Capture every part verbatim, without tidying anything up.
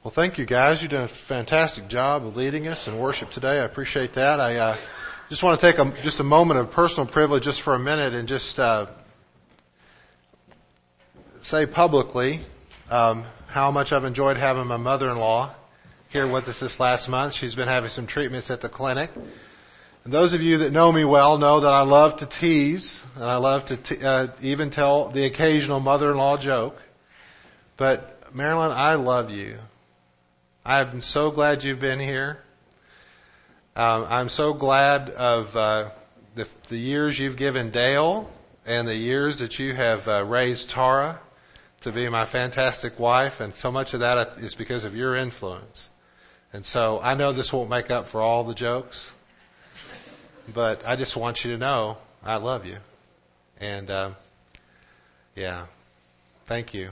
Well, thank you, guys. You've done a fantastic job of leading us in worship today. I appreciate that. I uh, just want to take a, just a moment of personal privilege just for a minute and just uh, say publicly um, how much I've enjoyed having my mother-in-law here with us this last month. She's been having some treatments at the clinic. And those of you that know me well know that I love to tease, and I love to t- uh, even tell the occasional mother-in-law joke. But, Marilyn, I love you. I'm so glad you've been here. Um, I'm so glad of uh, the, the years you've given Dale and the years that you have uh, raised Tara to be my fantastic wife, and so much of that is because of your influence. And so I know this won't make up for all the jokes, but I just want you to know I love you. And, uh, yeah, thank you.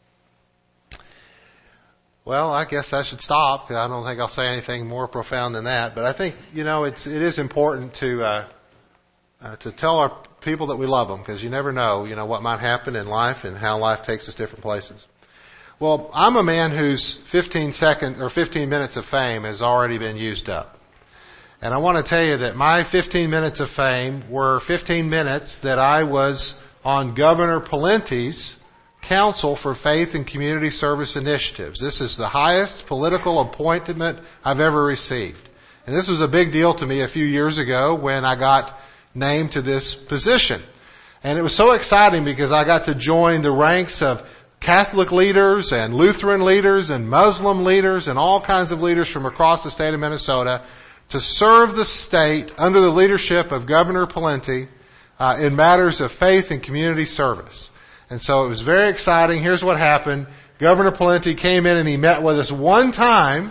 Well, I guess I should stop because I don't think I'll say anything more profound than that. But I think, you know, it's it is important to uh, uh, to tell our people that we love them, because you never know, you know, what might happen in life and how life takes us different places. Well, I'm a man whose fifteen second or fifteen minutes of fame has already been used up, and I want to tell you that my fifteen minutes of fame were fifteen minutes that I was on Governor Pawlenty's Council for Faith and Community Service Initiatives. This is the highest political appointment I've ever received. And this was a big deal to me a few years ago when I got named to this position. And it was so exciting because I got to join the ranks of Catholic leaders and Lutheran leaders and Muslim leaders and all kinds of leaders from across the state of Minnesota to serve the state under the leadership of Governor Pawlenty uh, in matters of faith and community service. And so it was very exciting. Here's what happened. Governor Pawlenty came in and he met with us one time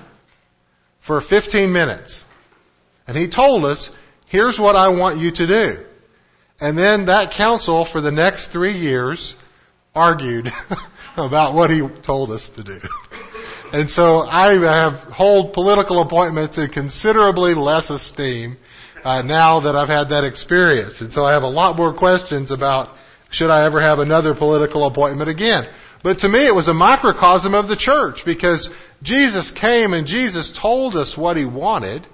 for fifteen minutes. And he told us, here's what I want you to do. And then that council for the next three years argued about what he told us to do. And so I have hold political appointments in considerably less esteem uh, now that I've had that experience. And so I have a lot more questions about should I ever have another political appointment again? But to me, it was a microcosm of the church, because Jesus came and Jesus told us what He wanted.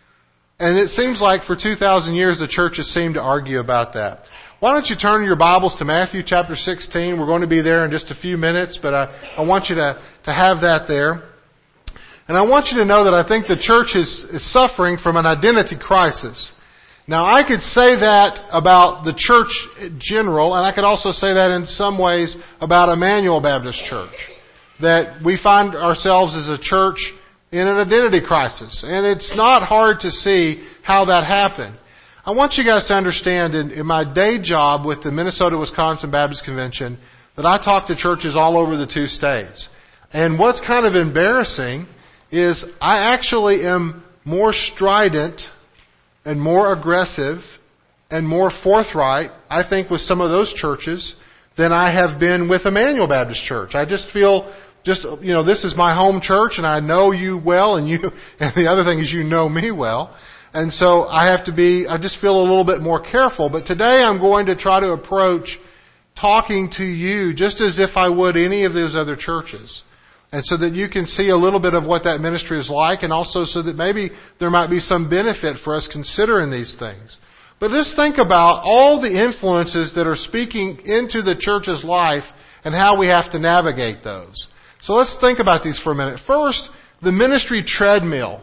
And it seems like for two thousand years, the church has seemed to argue about that. Why don't you turn your Bibles to Matthew chapter sixteen? We're going to be there in just a few minutes, but I, I want you to, to have that there. And I want you to know that I think the church is, is suffering from an identity crisis. Now, I could say that about the church in general, and I could also say that in some ways about Emmanuel Baptist Church. That we find ourselves as a church in an identity crisis. And it's not hard to see how that happened. I want you guys to understand in, in my day job with the Minnesota-Wisconsin Baptist Convention that I talk to churches all over the two states. And what's kind of embarrassing is I actually am more strident and more aggressive and more forthright, I think, with some of those churches than I have been with Emmanuel Baptist Church. I just feel, just you know, this is my home church, and I know you well, and you, and the other thing is you know me well, and so I have to be, I just feel a little bit more careful. But today I'm going to try to approach talking to you just as if I would any of those other churches. And so that you can see a little bit of what that ministry is like, and also so that maybe there might be some benefit for us considering these things. But just think about all the influences that are speaking into the church's life and how we have to navigate those. So let's think about these for a minute. First, the ministry treadmill.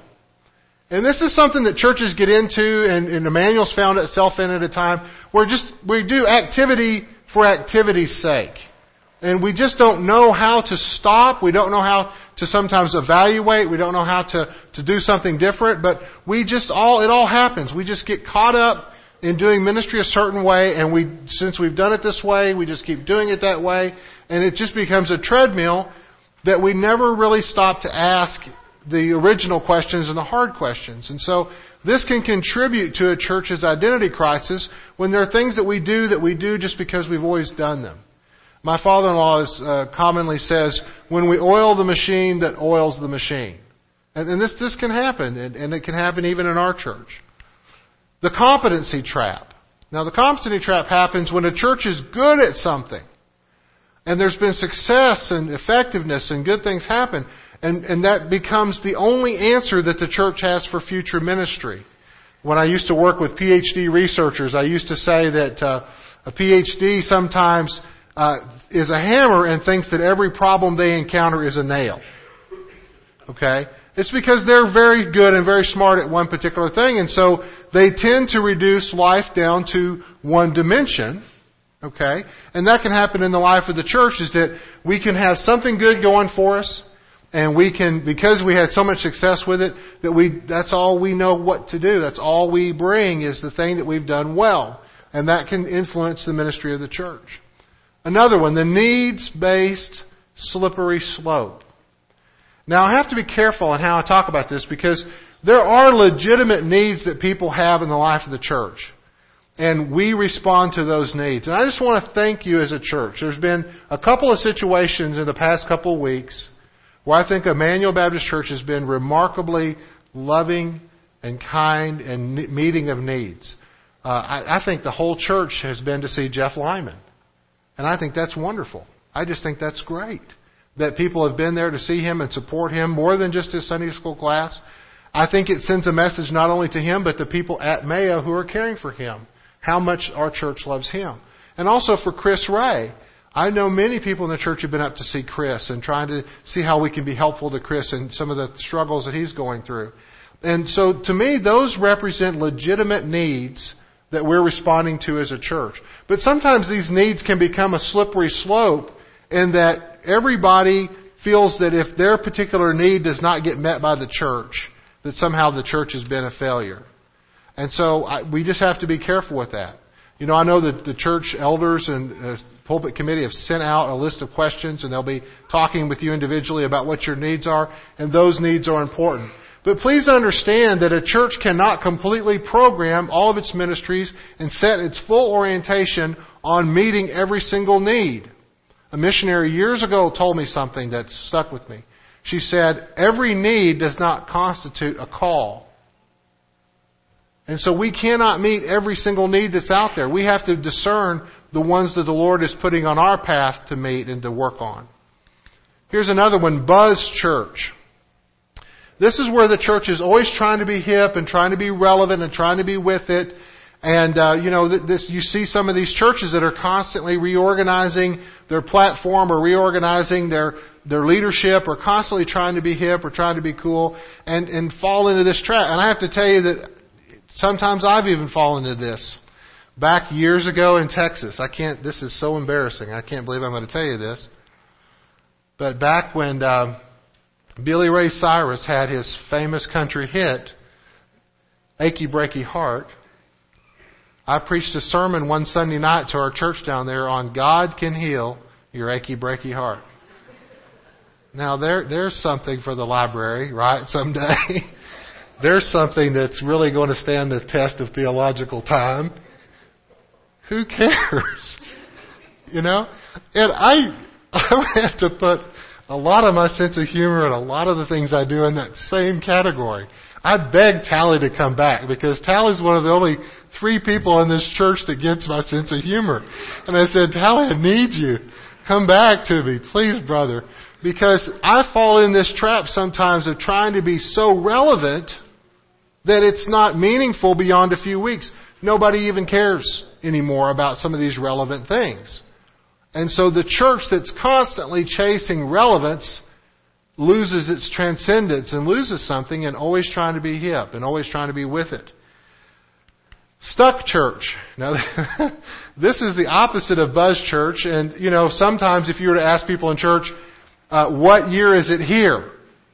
And this is something that churches get into, and, and Emmanuel's found itself in at a time, where just we do activity for activity's sake. And we just don't know how to stop. We don't know how to sometimes evaluate. We don't know how to, to do something different. But we just all, it all happens. We just get caught up in doing ministry a certain way. And we, since we've done it this way, we just keep doing it that way. And it just becomes a treadmill that we never really stop to ask the original questions and the hard questions. And so this can contribute to a church's identity crisis when there are things that we do that we do just because we've always done them. My father-in-law is, uh, commonly says, when we oil the machine that oils the machine. And, and this, this can happen, and, and it can happen even in our church. The competency trap. Now, the competency trap happens when a church is good at something, and there's been success and effectiveness and good things happen, And, and that becomes the only answer that the church has for future ministry. When I used to work with P H D researchers, I used to say that uh, a P H D sometimes uh, is a hammer and thinks that every problem they encounter is a nail. Okay? It's because they're very good and very smart at one particular thing, and so they tend to reduce life down to one dimension. Okay? And that can happen in the life of the church, is that we can have something good going for us, and we can, because we had so much success with it, that we, that's all we know what to do. That's all we bring is the thing that we've done well. And that can influence the ministry of the church. Another one, the needs-based slippery slope. Now I have to be careful in how I talk about this, because there are legitimate needs that people have in the life of the church. And we respond to those needs. And I just want to thank you as a church. There's been a couple of situations in the past couple of weeks where I think Emmanuel Baptist Church has been remarkably loving and kind and meeting of needs. Uh, I, I think the whole church has been to see Jeff Lyman. And I think that's wonderful. I just think that's great. That people have been there to see him and support him more than just his Sunday school class. I think it sends a message not only to him, but to people at Mayo who are caring for him. How much our church loves him. And also for Chris Ray. I know many people in the church have been up to see Chris and trying to see how we can be helpful to Chris and some of the struggles that he's going through. And so to me, those represent legitimate needs that we're responding to as a church. But sometimes these needs can become a slippery slope in that everybody feels that if their particular need does not get met by the church, that somehow the church has been a failure. And so I, we just have to be careful with that. You know, I know that the church elders and uh, pulpit committee have sent out a list of questions, and they'll be talking with you individually about what your needs are, and those needs are important. But please understand that a church cannot completely program all of its ministries and set its full orientation on meeting every single need. A missionary years ago told me something that stuck with me. She said, every need does not constitute a call. And so we cannot meet every single need that's out there. We have to discern the ones that the Lord is putting on our path to meet and to work on. Here's another one, Buzz Church. This is where the church is always trying to be hip and trying to be relevant and trying to be with it. And, uh, you know, this, you see some of these churches that are constantly reorganizing their platform or reorganizing their, their leadership or constantly trying to be hip or trying to be cool and, and fall into this trap. And I have to tell you that sometimes I've even fallen into this. Back years ago in Texas, I can't, this is so embarrassing. I can't believe I'm going to tell you this. But back when uh, Billy Ray Cyrus had his famous country hit, Achy Breaky Heart, I preached a sermon one Sunday night to our church down there on God can heal your achy breaky heart. Now there, there's something for the library, right? Someday. There's something that's really going to stand the test of theological time. Who cares? You know? And I, I have to put a lot of my sense of humor and a lot of the things I do in that same category. I begged Tally to come back because Tally's one of the only three people in this church that gets my sense of humor. And I said, Tally, I need you. Come back to me, please, brother. Because I fall in this trap sometimes of trying to be so relevant that it's not meaningful beyond a few weeks. Nobody even cares anymore about some of these relevant things. And so the church that's constantly chasing relevance loses its transcendence and loses something and always trying to be hip and always trying to be with it. Stuck church. Now, this is the opposite of Buzz Church. And, you know, sometimes if you were to ask people in church, uh, what year is it here?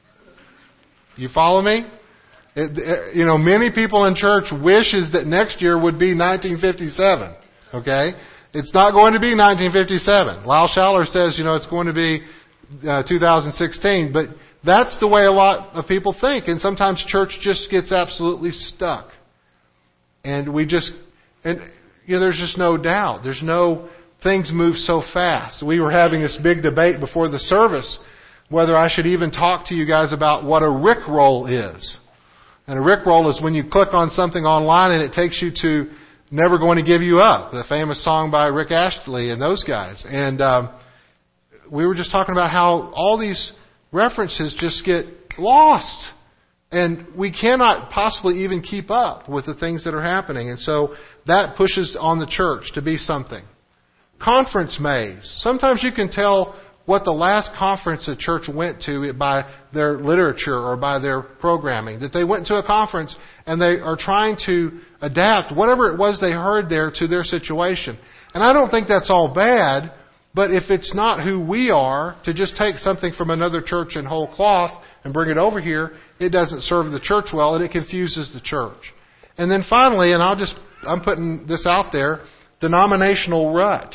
You follow me? It, you know, many people in church wishes that next year would be nineteen fifty-seven. Okay? It's not going to be nineteen fifty-seven. Lyle Schaller says, you know, it's going to be uh, two thousand sixteen. But that's the way a lot of people think. And sometimes church just gets absolutely stuck. And we just, and you know, there's just no doubt. There's no, things move so fast. We were having this big debate before the service whether I should even talk to you guys about what a Rickroll is. And a Rickroll is when you click on something online and it takes you to Never Going to Give You Up, the famous song by Rick Astley and those guys. And um, we were just talking about how all these references just get lost. And we cannot possibly even keep up with the things that are happening. And so that pushes on the church to be something. Conference maze. Sometimes you can tell what the last conference a church went to by their literature or by their programming. That they went to a conference and they are trying to adapt whatever it was they heard there to their situation. And I don't think that's all bad, but if it's not who we are, to just take something from another church in whole cloth and bring it over here, it doesn't serve the church well and it confuses the church. And then finally, and I'll just, I'm putting this out there, denominational rut.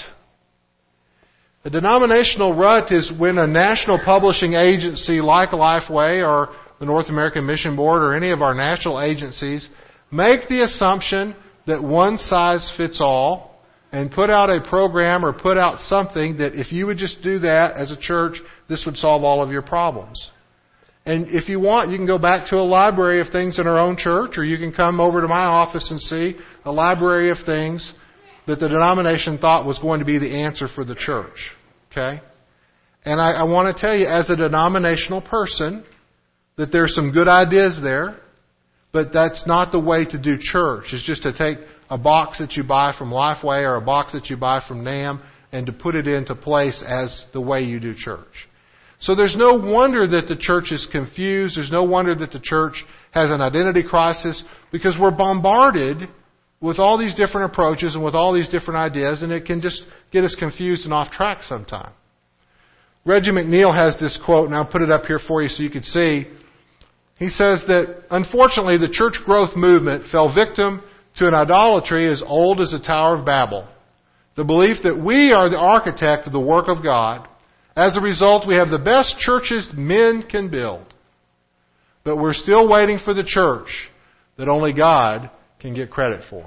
A denominational rut is when a national publishing agency like Lifeway or the North American Mission Board or any of our national agencies make the assumption that one size fits all and put out a program or put out something that if you would just do that as a church, this would solve all of your problems. And if you want, you can go back to a library of things in our own church, or you can come over to my office and see a library of things that the denomination thought was going to be the answer for the church. Okay? And I, I want to tell you, as a denominational person, that there's some good ideas there, but that's not the way to do church. It's just to take a box that you buy from Lifeway or a box that you buy from NAM and to put it into place as the way you do church. So there's no wonder that the church is confused. There's no wonder that the church has an identity crisis, because we're bombarded with all these different approaches and with all these different ideas, and it can just get us confused and off track sometime. Reggie McNeil has this quote, and I'll put it up here for you so you can see. He says that, unfortunately, the church growth movement fell victim to an idolatry as old as the Tower of Babel. The belief that we are the architect of the work of God. As a result, we have the best churches men can build. But we're still waiting for the church that only God can get credit for.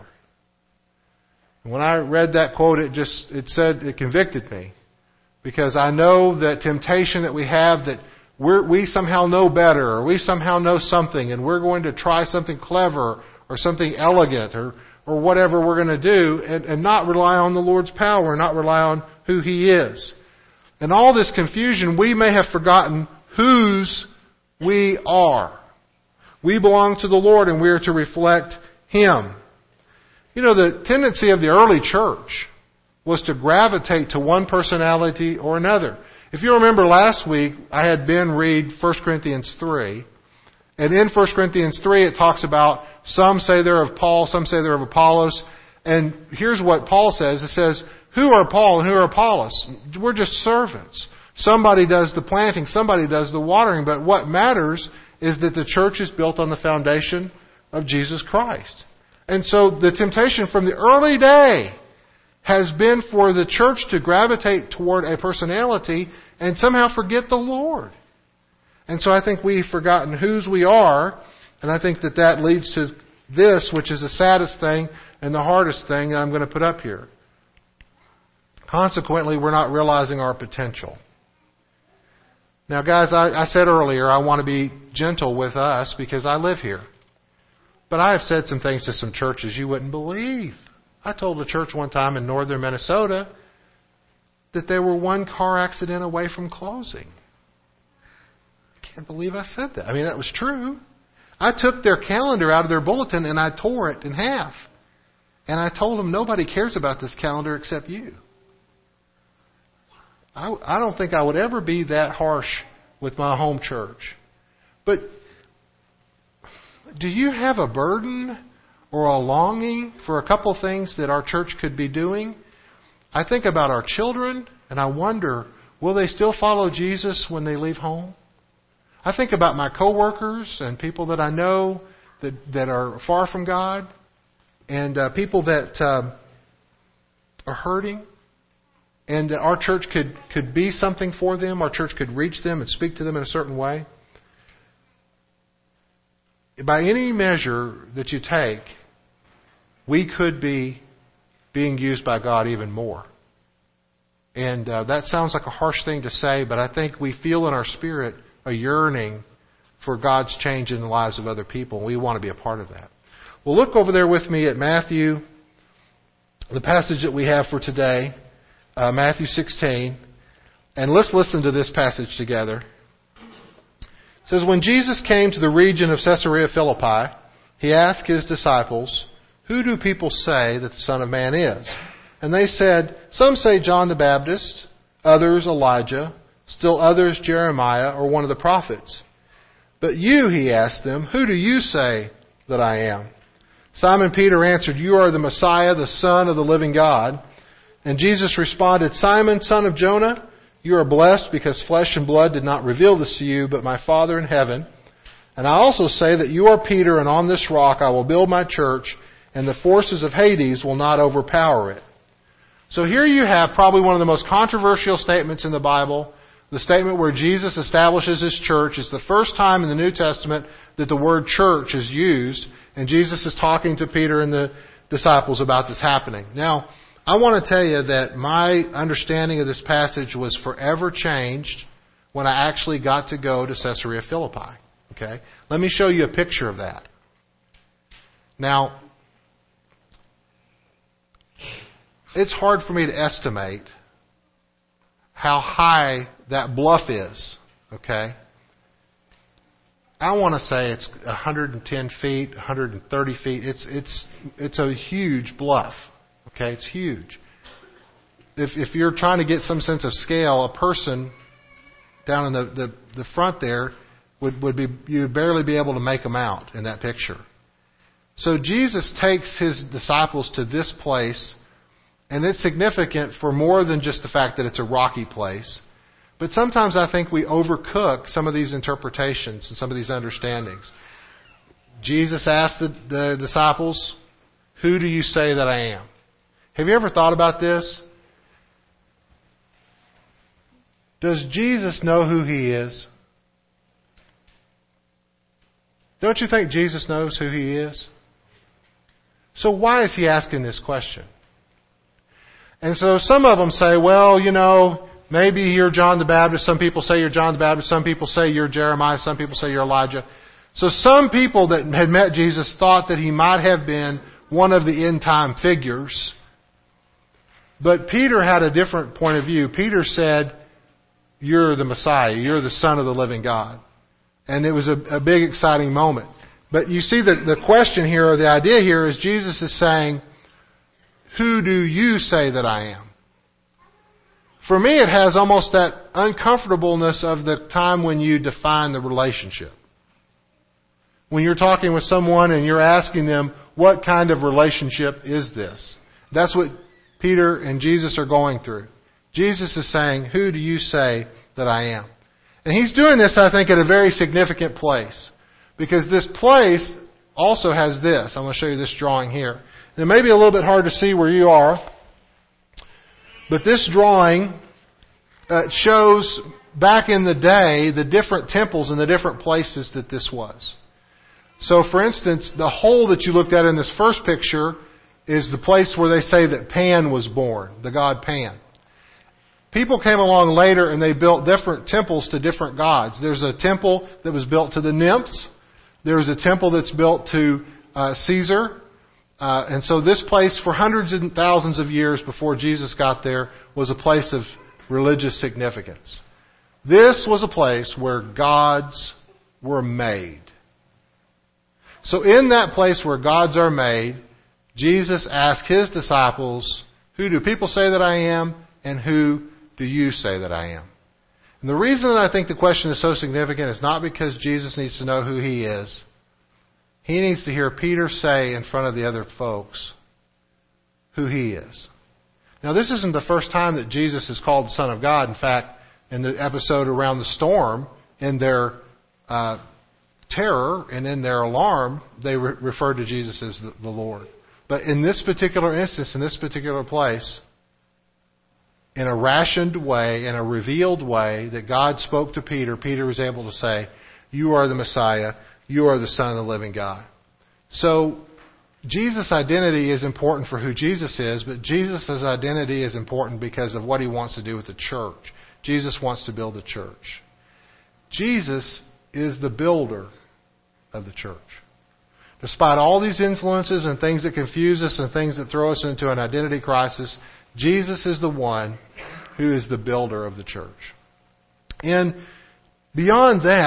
And when I read that quote, it just, it said, it convicted me. Because I know that temptation that we have, that we're, we somehow know better, or we somehow know something, and we're going to try something clever, or something elegant, or, or whatever we're going to do, and, and not rely on the Lord's power, and not rely on who He is. In all this confusion, we may have forgotten whose we are. We belong to the Lord, and we are to reflect Him. You know, the tendency of the early church was to gravitate to one personality or another. If you remember last week, I had Ben read First Corinthians three. And in First Corinthians three, it talks about some say they're of Paul, some say they're of Apollos. And here's what Paul says. It says, who are Paul and who are Apollos? We're just servants. Somebody does the planting, somebody does the watering. But what matters is that the church is built on the foundation of Jesus Christ. And so the temptation from the early day has been for the church to gravitate toward a personality and somehow forget the Lord. And so I think we've forgotten whose we are, and I think that that leads to this, which is the saddest thing and the hardest thing that I'm going to put up here. Consequently, we're not realizing our potential. Now, guys, I, I said earlier I want to be gentle with us because I live here. But I have said some things to some churches you wouldn't believe. I told a church one time in northern Minnesota that they were one car accident away from closing. I can't believe I said that. I mean, that was true. I took their calendar out of their bulletin and I tore it in half. And I told them, nobody cares about this calendar except you. I, I don't think I would ever be that harsh with my home church. But do you have a burden or a longing for a couple things that our church could be doing? I think about our children, and I wonder, will they still follow Jesus when they leave home? I think about my coworkers and people that I know that, that are far from God, and uh, people that uh, are hurting, and that our church could, could be something for them. Our church could reach them and speak to them in a certain way. By any measure that you take, we could be being used by God even more. And uh, that sounds like a harsh thing to say, but I think we feel in our spirit a yearning for God's change in the lives of other people, and we want to be a part of that. Well, look over there with me at Matthew, the passage that we have for today, uh, Matthew sixteen, and let's listen to this passage together. It says, when Jesus came to the region of Caesarea Philippi, he asked his disciples, "Who do people say that the Son of Man is?" And they said, "Some say John the Baptist, others Elijah, still others Jeremiah or one of the prophets. But you," he asked them, "who do you say that I am?" Simon Peter answered, "You are the Messiah, the Son of the living God." And Jesus responded, "Simon, son of Jonah, you are blessed because flesh and blood did not reveal this to you, but my Father in heaven. And I also say that you are Peter, and on this rock I will build my church, and the forces of Hades will not overpower it." So here you have probably one of the most controversial statements in the Bible, the statement where Jesus establishes His church. It's the first time in the New Testament that the word church is used, and Jesus is talking to Peter and the disciples about this happening. Now, I want to tell you that my understanding of this passage was forever changed when I actually got to go to Caesarea Philippi. Okay? Let me show you a picture of that. Now, it's hard for me to estimate how high that bluff is. Okay? I want to say it's one hundred ten feet, one hundred thirty feet. It's it's it's a huge bluff. Okay, it's huge. If if you're trying to get some sense of scale, a person down in the, the, the front there would, would be you would barely be able to make them out in that picture. So Jesus takes His disciples to this place, and it's significant for more than just the fact that it's a rocky place. But sometimes I think we overcook some of these interpretations and some of these understandings. Jesus asked the, the disciples, "Who do you say that I am?" Have you ever thought about this? Does Jesus know who He is? Don't you think Jesus knows who He is? So why is He asking this question? And so some of them say, well, you know, maybe you're John the Baptist. Some people say you're John the Baptist. Some people say you're Jeremiah. Some people say you're Elijah. So some people that had met Jesus thought that He might have been one of the end-time figures. But Peter had a different point of view. Peter said, "You're the Messiah. You're the Son of the living God." And it was a, a big, exciting moment. But you see that the question here, or the idea here, is Jesus is saying, "Who do you say that I am?" For me, it has almost that uncomfortableness of the time when you define the relationship. When you're talking with someone and you're asking them, what kind of relationship is this? That's what Peter and Jesus are going through. Jesus is saying, "Who do you say that I am?" And He's doing this, I think, at a very significant place. Because this place also has this. I'm going to show you this drawing here. And it may be a little bit hard to see where you are. But this drawing uh, shows back in the day the different temples and the different places that this was. So, for instance, the hole that you looked at in this first picture is the place where they say that Pan was born, the god Pan. People came along later and they built different temples to different gods. There's a temple that was built to the nymphs. There's a temple that's built to uh, Caesar. Uh, and so this place, for hundreds and thousands of years before Jesus got there, was a place of religious significance. This was a place where gods were made. So in that place where gods are made, Jesus asked His disciples, "Who do people say that I am? And who do you say that I am?" And the reason that I think the question is so significant is not because Jesus needs to know who He is. He needs to hear Peter say in front of the other folks who He is. Now, this isn't the first time that Jesus is called the Son of God. In fact, in the episode around the storm, in their uh, terror and in their alarm, they re- referred to Jesus as the, the Lord. But in this particular instance, in this particular place, in a rationed way, in a revealed way that God spoke to Peter, Peter was able to say, "You are the Messiah. You are the Son of the living God." So, Jesus' identity is important for who Jesus is, but Jesus' identity is important because of what He wants to do with the church. Jesus wants to build a church. Jesus is the builder of the church. Despite all these influences and things that confuse us and things that throw us into an identity crisis, Jesus is the one who is the builder of the church. And beyond that,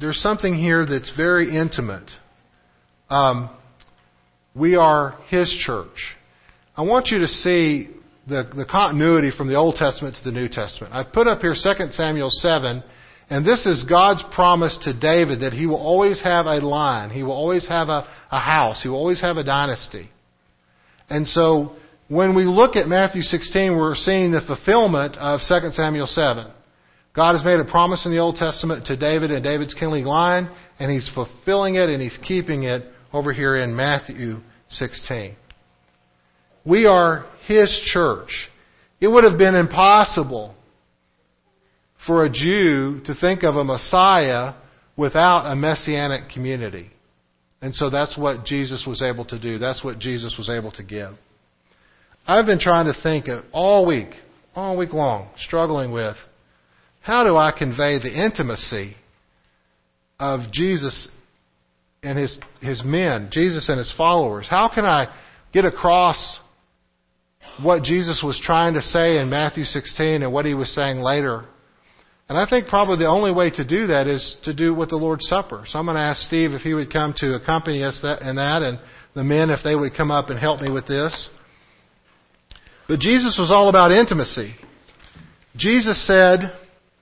there's something here that's very intimate. Um, we are His church. I want you to see the, the continuity from the Old Testament to the New Testament. I put up here Second Samuel seven, and this is God's promise to David that he will always have a line. He will always have a, a house. He will always have a dynasty. And so when we look at Matthew sixteen, we're seeing the fulfillment of Second Samuel seven. God has made a promise in the Old Testament to David and David's kingly line, and He's fulfilling it and He's keeping it over here in Matthew sixteen. We are His church. It would have been impossible for a Jew to think of a Messiah without a messianic community. And so that's what Jesus was able to do. That's what Jesus was able to give. I've been trying to think of all week, all week long, struggling with how do I convey the intimacy of Jesus and His, His men, Jesus and His followers? How can I get across what Jesus was trying to say in Matthew sixteen and what He was saying later? And I think probably the only way to do that is to do with the Lord's Supper. So I'm going to ask Steve if he would come to accompany us in that, and the men if they would come up and help me with this. But Jesus was all about intimacy. Jesus said,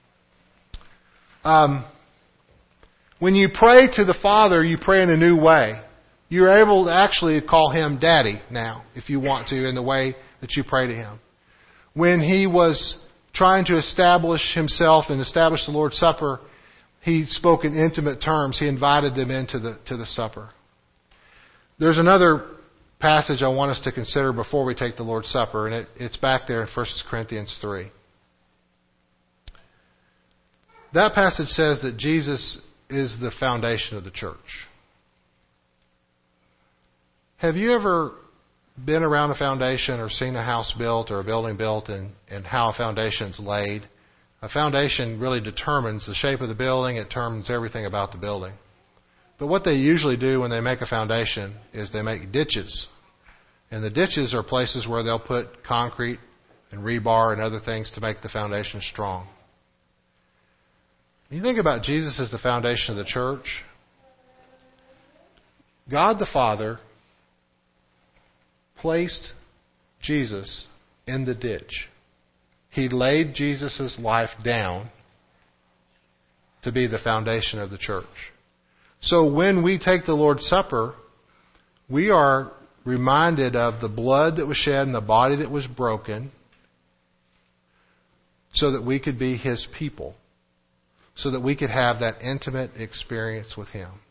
um, when you pray to the Father, you pray in a new way. You're able to actually call Him Daddy now, if you want to, in the way that you pray to Him. When He was trying to establish Himself and establish the Lord's Supper, He spoke in intimate terms. He invited them into the to the supper. There's another passage I want us to consider before we take the Lord's Supper, and it, it's back there in First Corinthians three. That passage says that Jesus is the foundation of the church. Have you ever been around a foundation or seen a house built or a building built and, and how a foundation's laid? A foundation really determines the shape of the building. It determines everything about the building. But what they usually do when they make a foundation is they make ditches. And the ditches are places where they'll put concrete and rebar and other things to make the foundation strong. When you think about Jesus as the foundation of the church, God the Father placed Jesus in the ditch. He laid Jesus' life down to be the foundation of the church. So when we take the Lord's Supper, we are reminded of the blood that was shed and the body that was broken so that we could be His people, so that we could have that intimate experience with Him.